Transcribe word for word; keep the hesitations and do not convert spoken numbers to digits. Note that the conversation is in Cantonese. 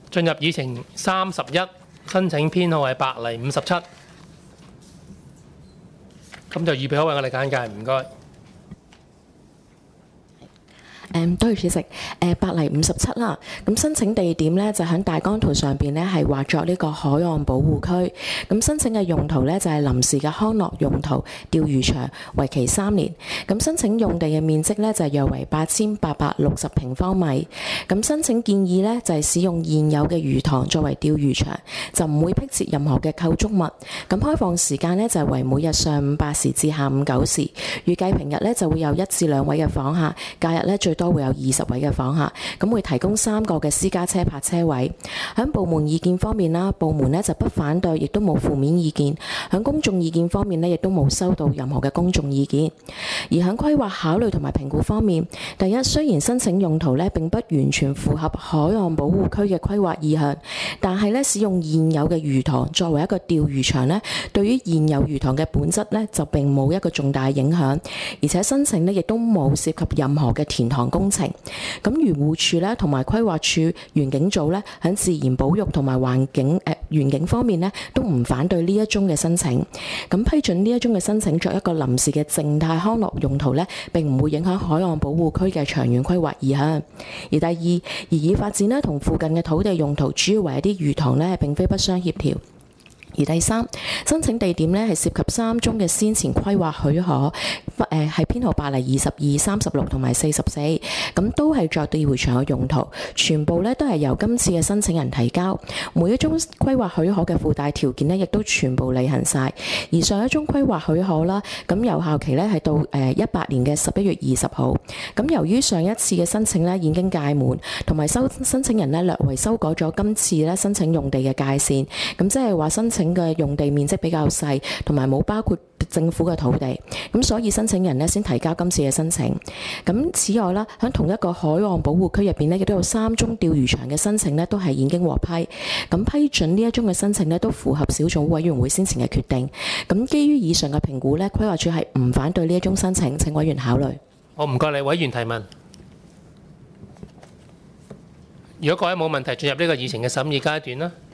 進入議程三十一，申請編號係百麗五十七。咁就預備好為我哋簡介，唔該。 誒，多謝主席。誒，百麗五十七啦。咁申請地點咧就喺大綱圖上邊咧係劃作呢個海岸保護區。咁申請嘅用途咧就係臨時嘅康樂用途釣魚場，為期三年。咁申請用地嘅面積咧就係約為八千八百六十平方米。咁申請建議咧就係使用現有嘅魚塘作為釣魚場，就唔會辟設任何嘅構築物。咁開放時間咧就係為每日上午八時至下午九時。預計平日咧就會有一至兩位嘅訪客，假日咧最多會有二十位嘅訪客，咁會提供三個嘅私家車泊車位。喺部門意見方面啦，部門呢就不反對，亦都冇負面意見。喺公眾意見方面呢，亦都冇收到任何嘅公眾意見。而喺規劃考慮同埋評估方面，第一，雖然申請用途呢並不完全符合海岸保護區嘅規劃意向，但係呢使用現有嘅魚塘作為一個釣魚場呢，對於現有魚塘嘅本質呢就並冇一個重大影響，而且申請呢亦都冇涉及任何嘅填塘工程。咁漁護署咧同埋規劃署園境組咧喺自然保育同埋環境誒園境方面咧都唔反對呢一宗嘅申請。咁批准呢一宗嘅申請作一個臨時嘅靜態康樂用途咧，並唔會影響海岸保護區嘅長遠規劃意向。而第二，擬議發展咧同附近嘅土地用途主要為一啲魚塘咧，並非不相協調。而第三，申請地點咧係涉及三宗嘅先前規劃許可，誒、呃、係編號百麗二十二、三十六同埋四十四，咁都係作釣魚場嘅用途，全部咧都係由今次嘅申請人提交。每一宗規劃許可嘅附帶條件呢，亦都全部履行晒。而上一宗規劃許可啦，咁有效期咧係到誒一八年嘅十一月二十號。咁由於上一次嘅申請咧已經屆滿，同埋收申請人咧略為修改咗今次咧申請用地嘅界線，咁即係話申請嘅用地面積比較細，同埋冇包括政府嘅土地，咁所以申請人呢先提交今次嘅申請。咁此外啦，喺同一個海岸保護區入邊呢，亦都有三宗釣魚場嘅申請呢都係已經獲批。咁批准呢一宗嘅申請呢，都符合小組委員會先前嘅決定。咁基於以上嘅評估呢，規劃署係唔反對呢一宗申請，請委員考慮。 好，唔該你，委員提問。如果各位冇問題，進入呢個議程嘅審議階段啦。